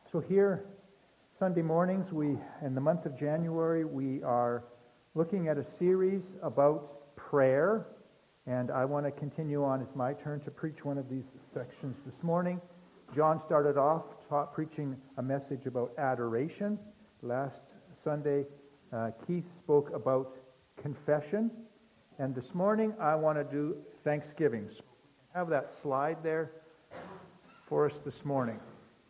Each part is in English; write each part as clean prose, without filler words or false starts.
So here, Sunday mornings, in the month of January, we are looking at a series about prayer, and I want to continue on. It's my turn to preach one of these sections this morning. John started off preaching a message about adoration. Last Sunday, Keith spoke about confession, and this morning I want to do thanksgiving. So have that slide there for us this morning.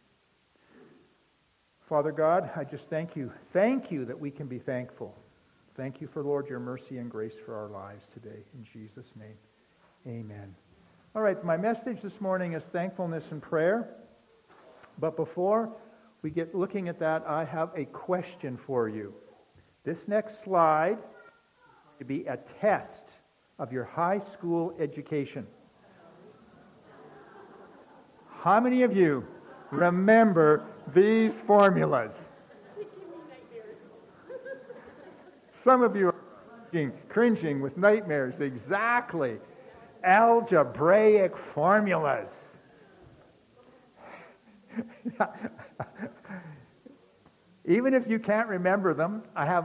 Father God, I just thank you. Thank you that we can be thankful. Thank you for, Lord, your mercy and grace for our lives today. In Jesus' name, amen. All right, my message this morning is thankfulness and prayer. But before we get looking at that, I have a question for you. This next slide is going to be a test of your high school education. How many of you remember these formulas? Some of you are cringing with nightmares. Exactly. Algebraic formulas. Even if you can't remember them, I have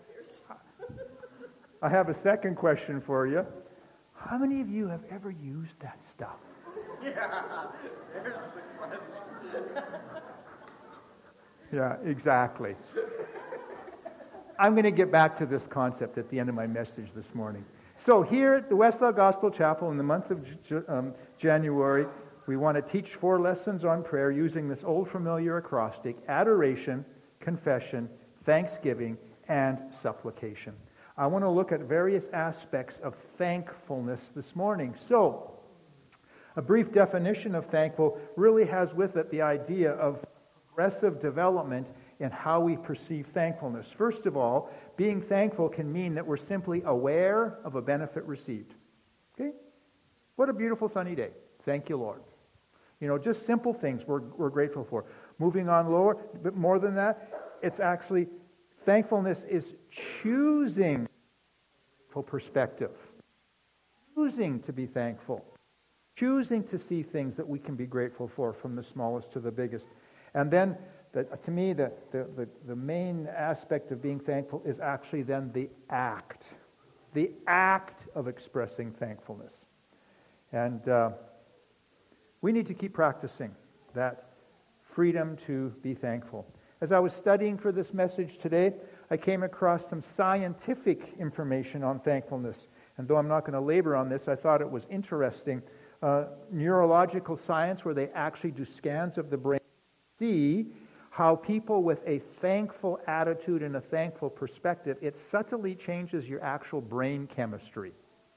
a second question for you. How many of you have ever used that stuff? Yeah, there's the question. Yeah, exactly. I'm going to get back to this concept at the end of my message this morning. So here at the Westlaw Gospel Chapel in the month of January, we want to teach 4 lessons on prayer using this old familiar acrostic: adoration, confession, thanksgiving, and supplication. I want to look at various aspects of thankfulness this morning. So, a brief definition of thankful really has with it the idea of progressive development in how we perceive thankfulness. First of all, being thankful can mean that we're simply aware of a benefit received. Okay? What a beautiful sunny day. Thank you, Lord. You know, just simple things we're grateful for. Moving on lower, but more than that, it's actually, thankfulness is choosing full perspective. Choosing to be thankful. Choosing to see things that we can be grateful for, from the smallest to the biggest. And then, to me, the main aspect of being thankful is actually then the act of expressing thankfulness. And we need to keep practicing that freedom to be thankful. As I was studying for this message today, I came across some scientific information on thankfulness. And though I'm not going to labor on this, I thought it was interesting. Neurological science, where they actually do scans of the brain, see how people with a thankful attitude and a thankful perspective, it subtly changes your actual brain chemistry.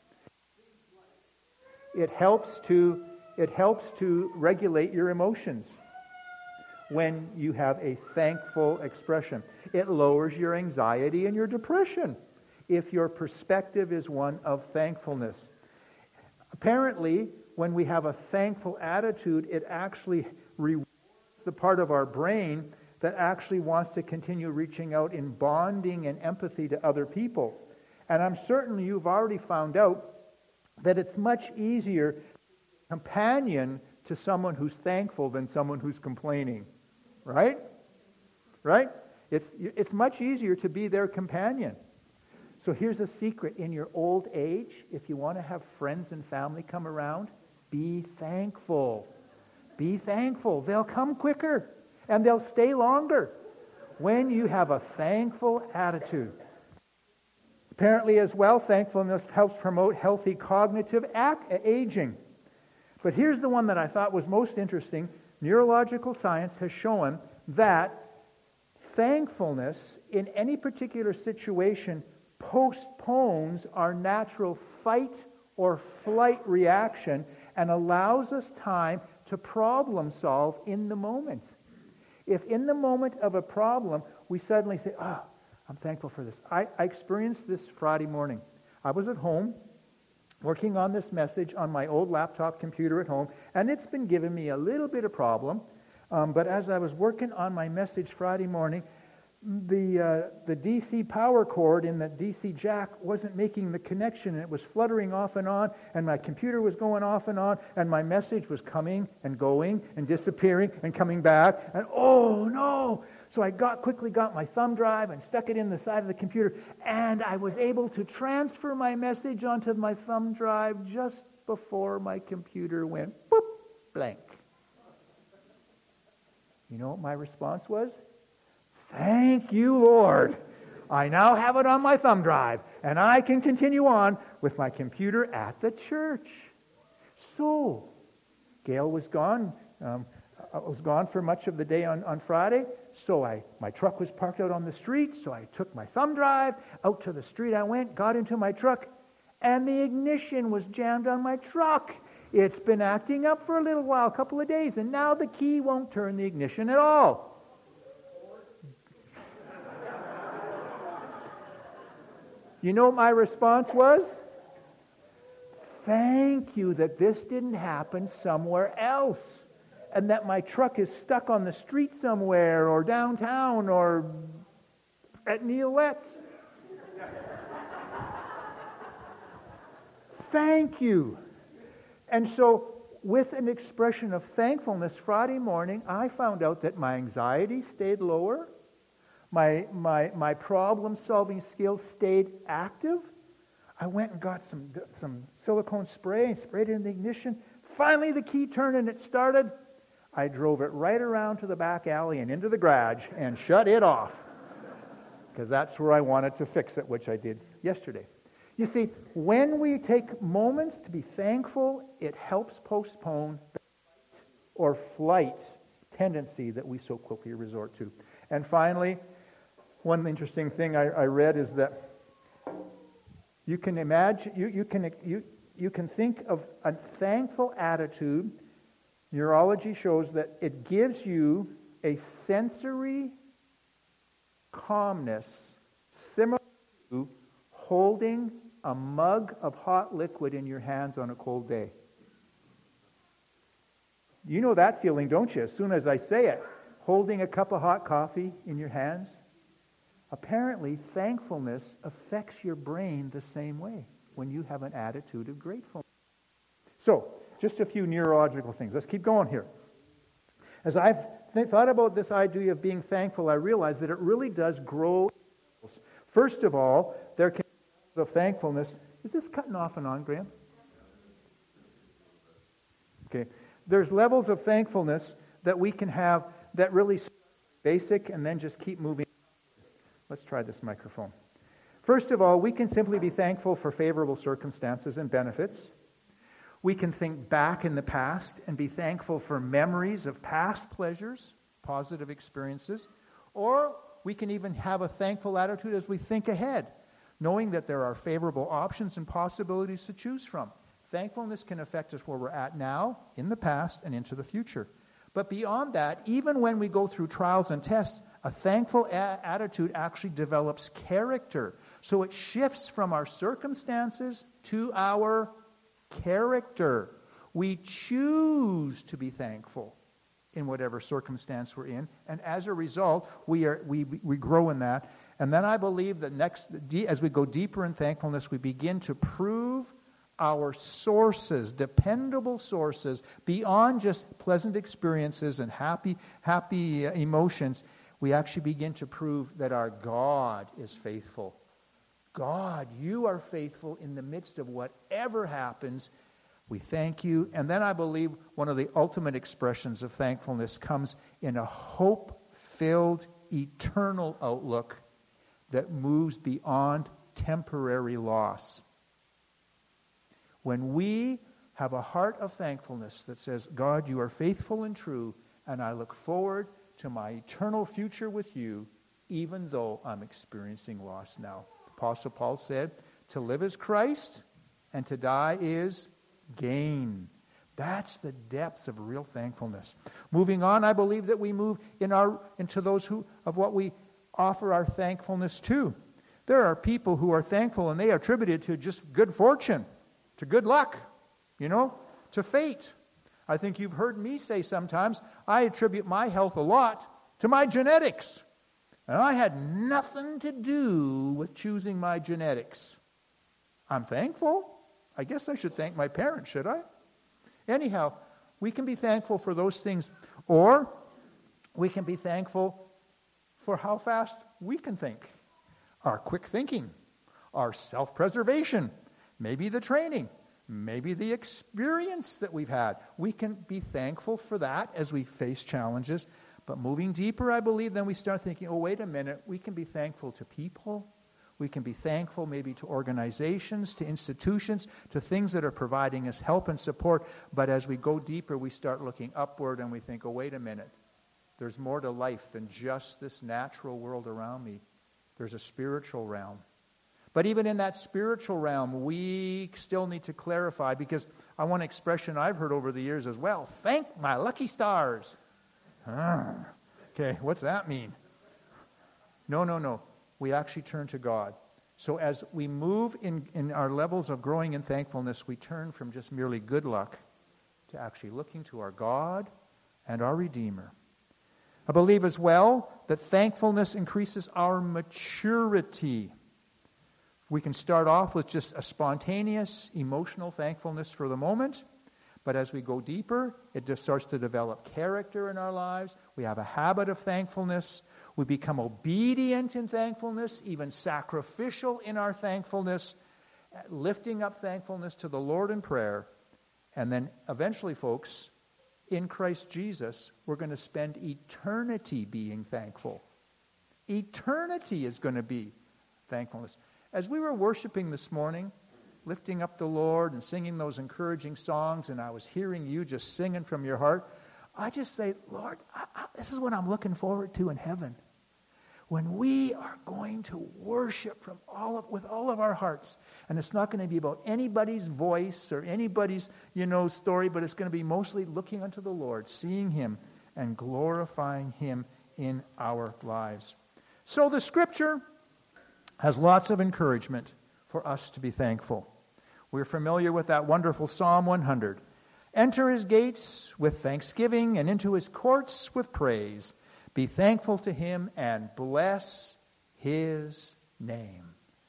It helps to regulate your emotions when you have a thankful expression. It lowers your anxiety and your depression if your perspective is one of thankfulness. Apparently, when we have a thankful attitude, it actually rewards the part of our brain that actually wants to continue reaching out in bonding and empathy to other people. And I'm certain you've already found out that it's much easier to be a companion to someone who's thankful than someone who's complaining. Right? Right? It's much easier to be their companion. So here's a secret. In your old age, if you want to have friends and family come around, be thankful. Be thankful. They'll come quicker and they'll stay longer when you have a thankful attitude. Apparently as well, thankfulness helps promote healthy cognitive aging. But here's the one that I thought was most interesting. Neurological science has shown that thankfulness in any particular situation postpones our natural fight or flight reaction and allows us time to problem solve in the moment. If in the moment of a problem, we suddenly say, I'm thankful for this. I experienced this Friday morning. I was at home working on this message on my old laptop computer at home, and it's been giving me a little bit of problem. But as I was working on my message Friday morning, the DC power cord in the DC jack wasn't making the connection, and it was fluttering off and on, and my computer was going off and on, and my message was coming and going and disappearing and coming back, and oh no! So I quickly got my thumb drive and stuck it in the side of the computer, and I was able to transfer my message onto my thumb drive just before my computer went boop, blank. You know what my response was? Thank you, Lord. I now have it on my thumb drive, and I can continue on with my computer at the church. So, Gail was gone. I was gone for much of the day on Friday, so my truck was parked out on the street, so I took my thumb drive, out to the street I went, got into my truck, and the ignition was jammed on my truck. It's been acting up for a little while, a couple of days, and now the key won't turn the ignition at all. You know what my response was? Thank you that this didn't happen somewhere else, and that my truck is stuck on the street somewhere, or downtown, or at Neolette's. Thank you. And so, with an expression of thankfulness, Friday morning, I found out that my anxiety stayed lower. My problem-solving skills stayed active. I went and got some silicone spray and sprayed it in the ignition. Finally, the key turned and it started. I drove it right around to the back alley and into the garage and shut it off, because that's where I wanted to fix it, which I did yesterday. You see, when we take moments to be thankful, it helps postpone the fight or flight tendency that we so quickly resort to. And finally, one interesting thing I read is that you can imagine, you can think of a thankful attitude. Neurology shows that it gives you a sensory calmness similar to holding a mug of hot liquid in your hands on a cold day. You know that feeling, don't you? As soon as I say it, holding a cup of hot coffee in your hands. Apparently, thankfulness affects your brain the same way when you have an attitude of gratefulness. So, just a few neurological things. Let's keep going here. As I've thought about this idea of being thankful, I realized that it really does grow. First of all, there can be of thankfulness. Is this cutting off and on, Graham? Okay. There's levels of thankfulness that we can have that really basic and then just keep moving. Let's try this microphone. First of all, we can simply be thankful for favorable circumstances and benefits. We can think back in the past and be thankful for memories of past pleasures, positive experiences. Or we can even have a thankful attitude as we think ahead, knowing that there are favorable options and possibilities to choose from. Thankfulness can affect us where we're at now, in the past, and into the future. But beyond that, even when we go through trials and tests, a thankful attitude actually develops character. So it shifts from our circumstances to our character. We choose to be thankful in whatever circumstance we're in, and as a result, we grow in that. And then I believe that as we go deeper in thankfulness, we begin to prove our sources, dependable sources, beyond just pleasant experiences and happy emotions. We actually begin to prove that our God is faithful. God, you are faithful in the midst of whatever happens. We thank you. And then I believe one of the ultimate expressions of thankfulness comes in a hope-filled, eternal outlook that moves beyond temporary loss. When we have a heart of thankfulness that says, God, you are faithful and true, and I look forward to my eternal future with you, even though I'm experiencing loss now. Apostle Paul said, to live is Christ, and to die is gain. That's the depths of real thankfulness. Moving on, I believe that we move into those of what we offer our thankfulness to. There are people who are thankful, and they attribute it to just good fortune, to good luck, to fate. I think you've heard me say sometimes, I attribute my health a lot to my genetics. And I had nothing to do with choosing my genetics. I'm thankful. I guess I should thank my parents, should I? Anyhow, we can be thankful for those things. Or we can be thankful for how fast we can think. Our quick thinking, our self-preservation, maybe the training, maybe the experience that we've had. We can be thankful for that as we face challenges. But moving deeper, I believe, then we start thinking, oh, wait a minute, we can be thankful to people. We can be thankful maybe to organizations, to institutions, to things that are providing us help and support. But as we go deeper, we start looking upward and we think, oh, wait a minute. There's more to life than just this natural world around me. There's a spiritual realm. But even in that spiritual realm, we still need to clarify, because one expression I've heard over the years as well, thank my lucky stars. Okay, what's that mean? No. We actually turn to God. So as we move in our levels of growing in thankfulness, we turn from just merely good luck to actually looking to our God and our Redeemer. I believe as well that thankfulness increases our maturity. We can start off with just a spontaneous, emotional thankfulness for the moment, but as we go deeper, it just starts to develop character in our lives. We have a habit of thankfulness. We become obedient in thankfulness, even sacrificial in our thankfulness, lifting up thankfulness to the Lord in prayer. And then eventually, folks, in Christ Jesus, we're going to spend eternity being thankful. Eternity is going to be thankfulness. As we were worshiping this morning, lifting up the Lord and singing those encouraging songs, and I was hearing you just singing from your heart, I just say, Lord, this is what I'm looking forward to in heaven. When we are going to worship with all of our hearts. And it's not going to be about anybody's voice or anybody's, story, but it's going to be mostly looking unto the Lord, seeing Him and glorifying Him in our lives. So the Scripture has lots of encouragement for us to be thankful. We're familiar with that wonderful Psalm 100. Enter His gates with thanksgiving and into His courts with praise. Be thankful to Him and bless His name.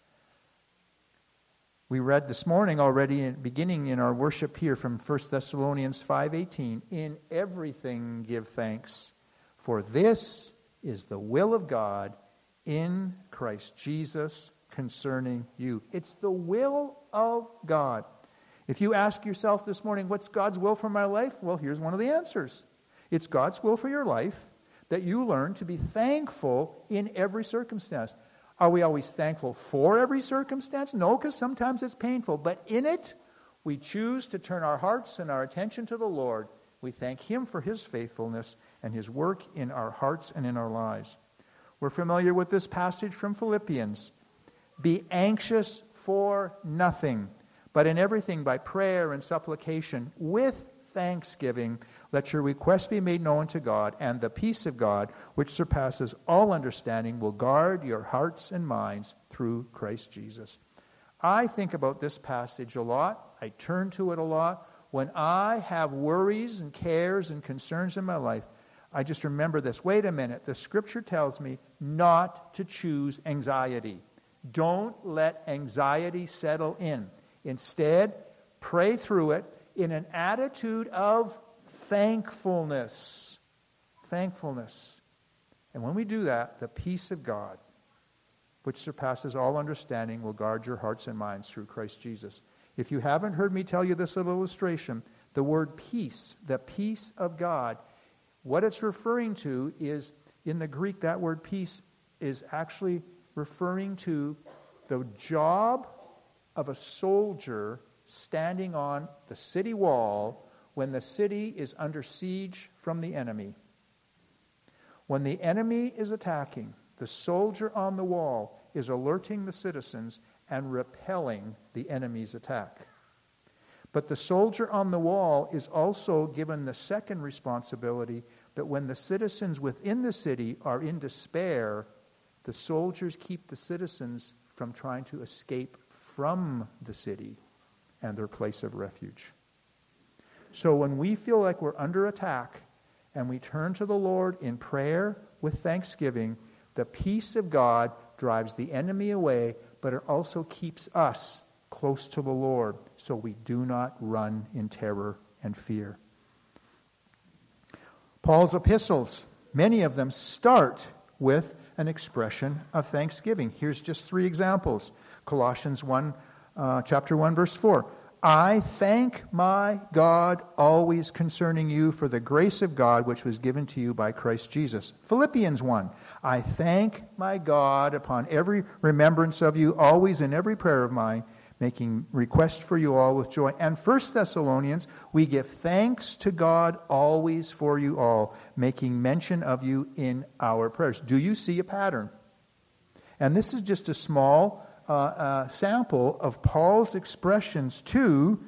We read this morning already, beginning in our worship here from 1 Thessalonians 5:18. In everything give thanks, for this is the will of God in Christ Jesus concerning you. It's the will of God. If you ask yourself this morning, what's God's will for my life? Well, here's one of the answers. It's God's will for your life that you learn to be thankful in every circumstance. Are we always thankful for every circumstance? No, because sometimes it's painful. But in it, we choose to turn our hearts and our attention to the Lord. We thank Him for His faithfulness and His work in our hearts and in our lives. We're familiar with this passage from Philippians. Be anxious for nothing, but in everything by prayer and supplication with thanksgiving, let your requests be made known to God, and the peace of God, which surpasses all understanding, will guard your hearts and minds through Christ Jesus. I think about this passage a lot. I turn to it a lot. When I have worries and cares and concerns in my life, I just remember this. Wait a minute. The Scripture tells me not to choose anxiety. Don't let anxiety settle in. Instead, pray through it in an attitude of thankfulness. Thankfulness. And when we do that, the peace of God, which surpasses all understanding, will guard your hearts and minds through Christ Jesus. If you haven't heard me tell you this little illustration, the word peace, the peace of God, what it's referring to is, in the Greek, that word peace is actually referring to the job of a soldier standing on the city wall when the city is under siege from the enemy. When the enemy is attacking, the soldier on the wall is alerting the citizens and repelling the enemy's attack. But the soldier on the wall is also given the second responsibility that when the citizens within the city are in despair, the soldiers keep the citizens from trying to escape from the city and their place of refuge. So when we feel like we're under attack and we turn to the Lord in prayer with thanksgiving, The peace of God drives the enemy away, but it also keeps us close to the Lord, so we do not run in terror and fear. Paul's epistles, many of them start with an expression of thanksgiving. Here's just 3 examples. Colossians 1, chapter 1, verse 4. I thank my God always concerning you for the grace of God which was given to you by Christ Jesus. Philippians 1. I thank my God upon every remembrance of you, always in every prayer of mine, making request for you all with joy. And 1 Thessalonians, we give thanks to God always for you all, making mention of you in our prayers. Do you see a pattern? And this is just a small sample of Paul's expressions too,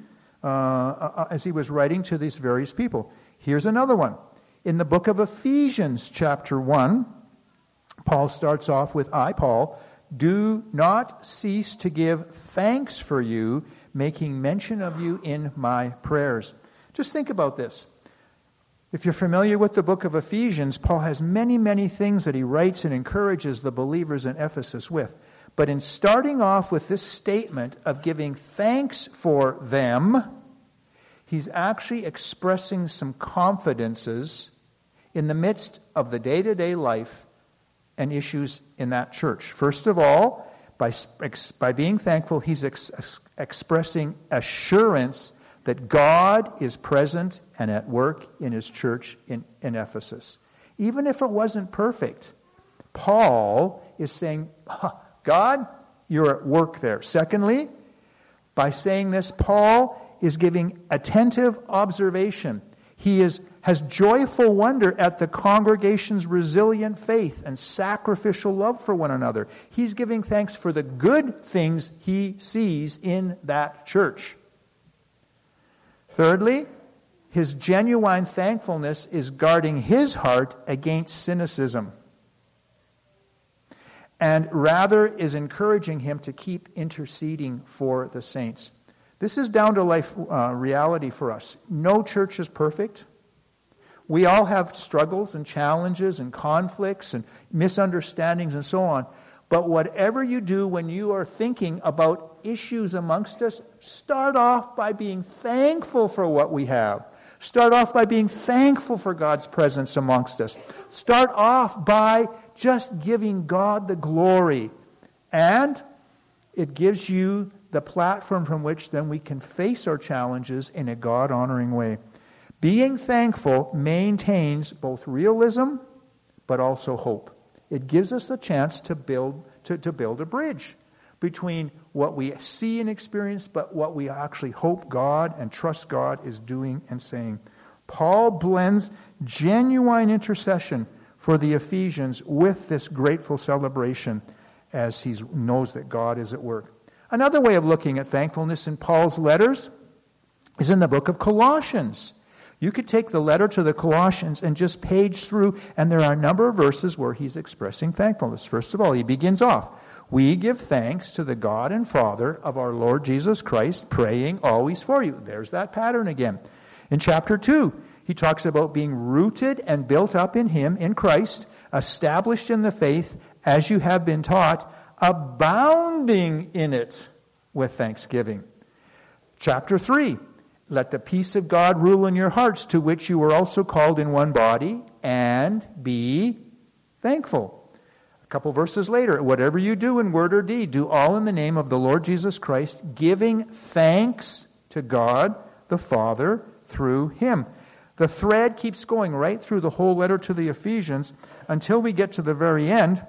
as he was writing to these various people. Here's another one. In the book of Ephesians, chapter 1, Paul starts off with, I, Paul, do not cease to give thanks for you, making mention of you in my prayers. Just think about this. If you're familiar with the book of Ephesians, Paul has many, many things that he writes and encourages the believers in Ephesus with. But in starting off with this statement of giving thanks for them, he's actually expressing some confidences in the midst of the day-to-day life and issues in that church. First of all, by being thankful, he's expressing assurance that God is present and at work in his church in Ephesus. Even if it wasn't perfect, Paul is saying, God, you're at work there. Secondly, by saying this, Paul is giving attentive observation. He has joyful wonder at the congregation's resilient faith and sacrificial love for one another. He's giving thanks for the good things he sees in that church. Thirdly, his genuine thankfulness is guarding his heart against cynicism, and rather is encouraging him to keep interceding for the saints. This is down-to-life reality for us. No church is perfect. We all have struggles and challenges and conflicts and misunderstandings and so on. But whatever you do when you are thinking about issues amongst us, start off by being thankful for what we have. Start off by being thankful for God's presence amongst us. Start off by just giving God the glory. And it gives you the platform from which then we can face our challenges in a God-honoring way. Being thankful maintains both realism but also hope. It gives us a chance to build a bridge between what we see and experience but what we actually hope God and trust God is doing and saying. Paul blends genuine intercession for the Ephesians with this grateful celebration as he knows that God is at work. Another way of looking at thankfulness in Paul's letters is in the book of Colossians. You could take the letter to the Colossians and just page through, and there are a number of verses where he's expressing thankfulness. First of all, he begins off, we give thanks to the God and Father of our Lord Jesus Christ, praying always for you. There's that pattern again. In chapter 2, he talks about being rooted and built up in him, in Christ, established in the faith as you have been taught, abounding in it with thanksgiving. Chapter 3, let the peace of God rule in your hearts, to which you were also called in one body, and be thankful. A couple verses later, whatever you do in word or deed, do all in the name of the Lord Jesus Christ, giving thanks to God the Father through him. The thread keeps going right through the whole letter to the Ephesians until we get to the very end,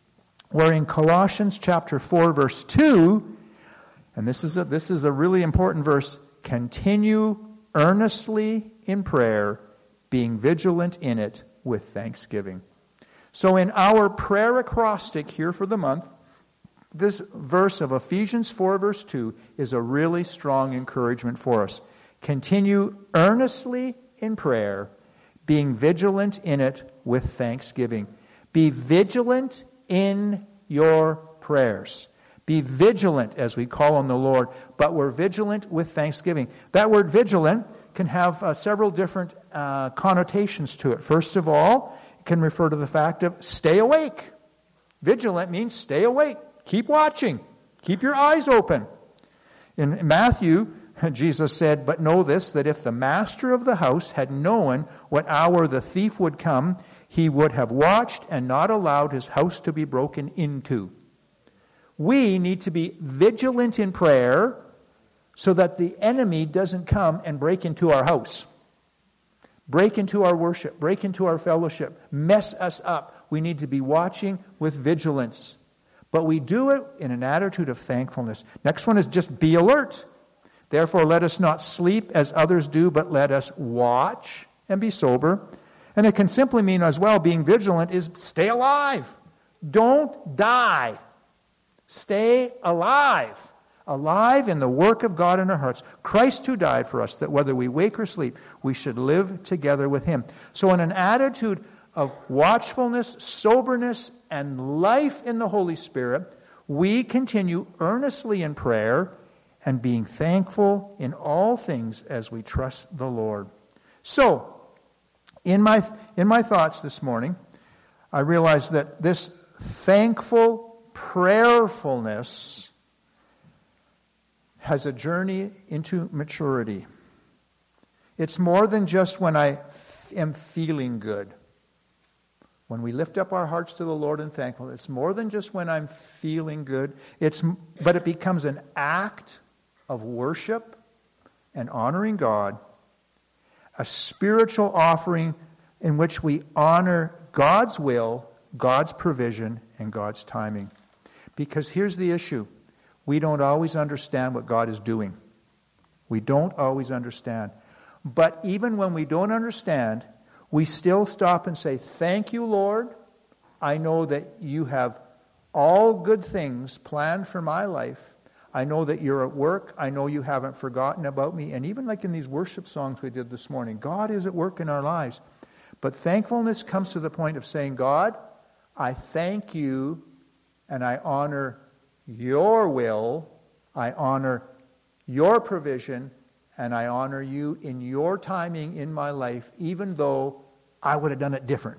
where in Colossians chapter 4, verse 2, and this is a really important verse, continue earnestly in prayer, being vigilant in it with thanksgiving. So in our prayer acrostic here for the month, this verse of Ephesians 4, verse 2 is a really strong encouragement for us. Continue earnestly in prayer, being vigilant in it with thanksgiving. Be vigilant in your prayers. Be vigilant as we call on the Lord, but we're vigilant with thanksgiving. That word vigilant can have several different connotations to it. First of all, it can refer to the fact of stay awake. Vigilant means stay awake. Keep watching. Keep your eyes open. In Matthew, Jesus said, "But know this, that if the master of the house had known what hour the thief would come, he would have watched and not allowed his house to be broken into." We need to be vigilant in prayer so that the enemy doesn't come and break into our house, break into our worship, break into our fellowship, mess us up. We need to be watching with vigilance. But we do it in an attitude of thankfulness. Next one is just be alert. "Therefore let us not sleep as others do, but let us watch and be sober." And it can simply mean as well, being vigilant is stay alive. Don't die. Stay alive. Alive in the work of God in our hearts. Christ who died for us, that whether we wake or sleep, we should live together with Him. So in an attitude of watchfulness, soberness, and life in the Holy Spirit, we continue earnestly in prayer and being thankful in all things as we trust the Lord. So, in my thoughts this morning, I realized that this thankful prayerfulness has a journey into maturity. It's more than just when I am feeling good. When we lift up our hearts to the Lord in thankfulness, it's more than just when I'm feeling good. But it becomes an act of worship and honoring God, a spiritual offering in which we honor God's will, God's provision, and God's timing. Because here's the issue. We don't always understand what God is doing. We don't always understand. But even when we don't understand, we still stop and say, "Thank you, Lord. I know that you have all good things planned for my life. I know that you're at work. I know you haven't forgotten about me." And even like in these worship songs we did this morning, God is at work in our lives. But thankfulness comes to the point of saying, "God, I thank you and I honor your will. I honor your provision and I honor you in your timing in my life, even though I would have done it different.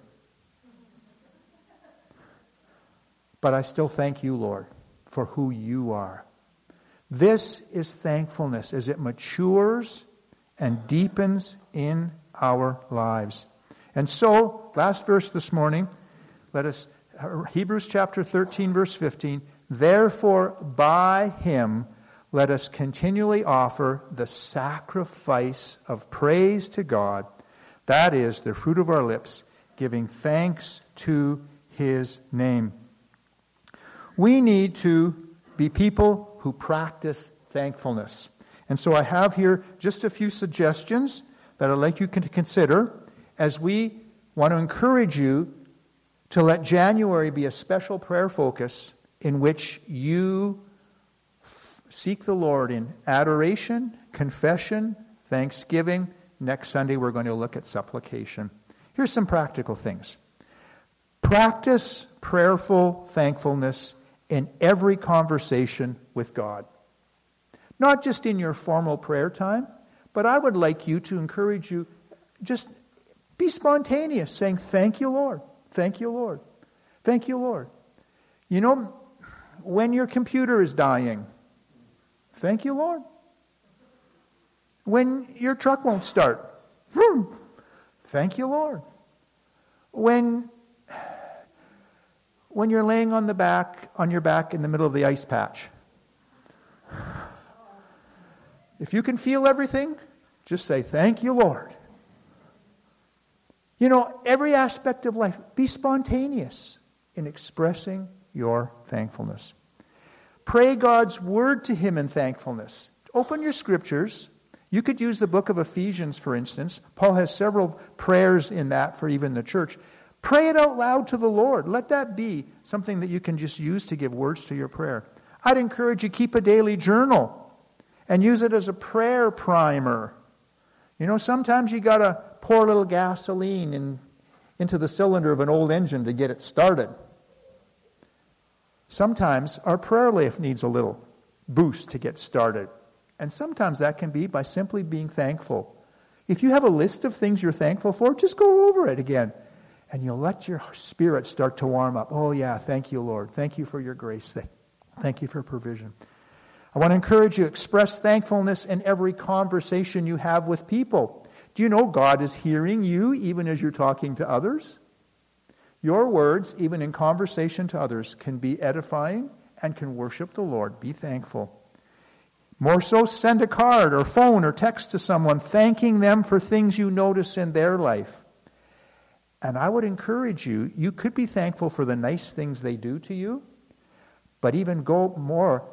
But I still thank you, Lord, for who you are." This is thankfulness as it matures and deepens in our lives. And so, last verse this morning, Hebrews chapter 13, verse 15, "Therefore by him let us continually offer the sacrifice of praise to God, that is, the fruit of our lips, giving thanks to his name." We need to be people who practice thankfulness. And so I have here just a few suggestions that I'd like you to consider as we want to encourage you to let January be a special prayer focus in which you seek the Lord in adoration, confession, thanksgiving. Next Sunday we're going to look at supplication. Here's some practical things. Practice prayerful thankfulness in every conversation with God. Not just in your formal prayer time, but I would like you to encourage you, just be spontaneous, saying, "Thank you, Lord. Thank you, Lord. Thank you, Lord." You know, when your computer is dying, thank you, Lord. When your truck won't start, thank you, Lord. When you're laying on your back in the middle of the ice patch, if you can feel everything, just say, "Thank you, Lord." You know, every aspect of life, be spontaneous in expressing your thankfulness. Pray God's word to him in thankfulness. Open your scriptures. You could use the book of Ephesians, for instance. Paul has several prayers in that for even the church. Pray it out loud to the Lord. Let that be something that you can just use to give words to your prayer. I'd encourage you to keep a daily journal and use it as a prayer primer. You know, sometimes you got to pour a little gasoline into the cylinder of an old engine to get it started. Sometimes our prayer life needs a little boost to get started. And sometimes that can be by simply being thankful. If you have a list of things you're thankful for, just go over it again. And you'll let your spirit start to warm up. Oh yeah, thank you, Lord. Thank you for your grace. Thank you for provision. I want to encourage you, express thankfulness in every conversation you have with people. Do you know God is hearing you even as you're talking to others? Your words, even in conversation to others, can be edifying and can worship the Lord. Be thankful. More so, send a card or phone or text to someone thanking them for things you notice in their life. And I would encourage you, you could be thankful for the nice things they do to you, but even go more.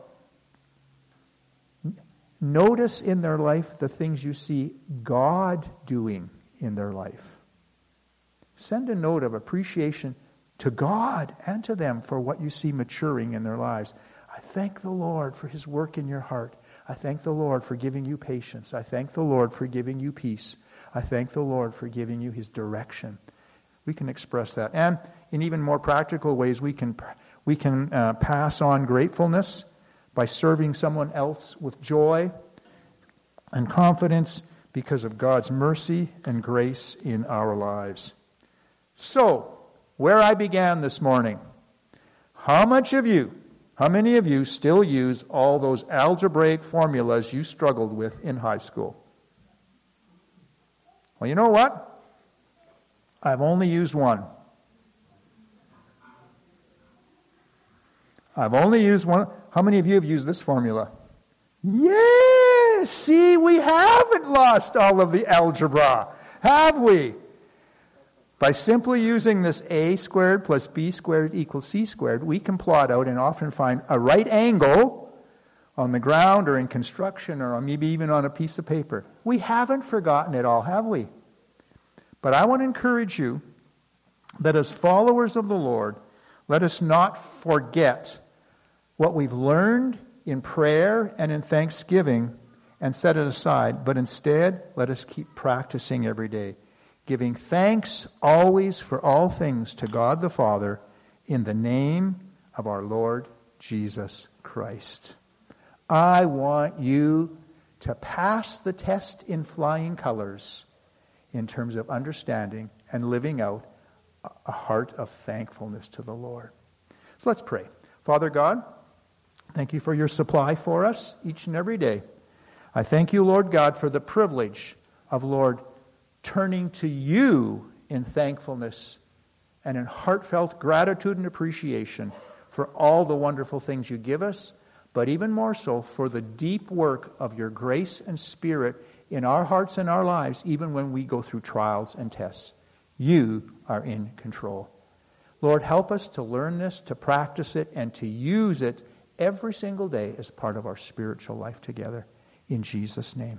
Notice in their life the things you see God doing in their life. Send a note of appreciation to God and to them for what you see maturing in their lives. I thank the Lord for His work in your heart. I thank the Lord for giving you patience. I thank the Lord for giving you peace. I thank the Lord for giving you His direction. We can express that. And in even more practical ways, we can pass on gratefulness by serving someone else with joy and confidence because of God's mercy and grace in our lives. So, where I began this morning, how many of you still use all those algebraic formulas you struggled with in high school? Well, you know what? I've only used one. I've only used one. How many of you have used this formula? Yeah! See, we haven't lost all of the algebra, have we? By simply using this a squared plus b squared equals c squared, we can plot out and often find a right angle on the ground or in construction or maybe even on a piece of paper. We haven't forgotten it all, have we? But I want to encourage you that as followers of the Lord, let us not forget what we've learned in prayer and in thanksgiving and set it aside, but instead let us keep practicing every day, giving thanks always for all things to God the Father in the name of our Lord Jesus Christ. I want you to pass the test in flying colors in terms of understanding and living out a heart of thankfulness to the Lord. So let's pray. Father God, thank you for your supply for us each and every day. I thank you, Lord God, for the privilege of, Lord, turning to you in thankfulness and in heartfelt gratitude and appreciation for all the wonderful things you give us, but even more so for the deep work of your grace and Spirit in our hearts and our lives, even when we go through trials and tests. You are in control. Lord, help us to learn this, to practice it, and to use it every single day as part of our spiritual life together. In Jesus' name.